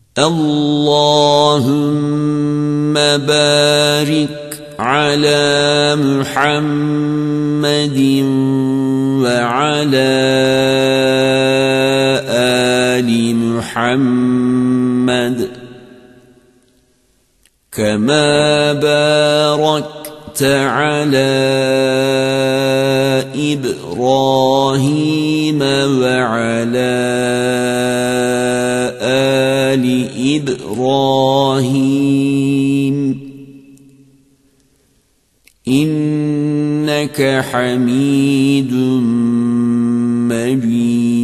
اللهم بارك على محمد وعلى آل محمد كما باركت على إبراهيم وعلى آل إبراهيم إنك حميد مجيد.